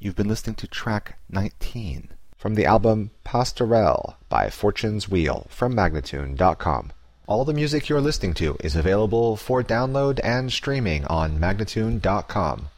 You've been listening to track 19 from the album Pastorelle by Fortune's Wheel from Magnatune.com. All the music you're listening to is available for download and streaming on Magnatune.com.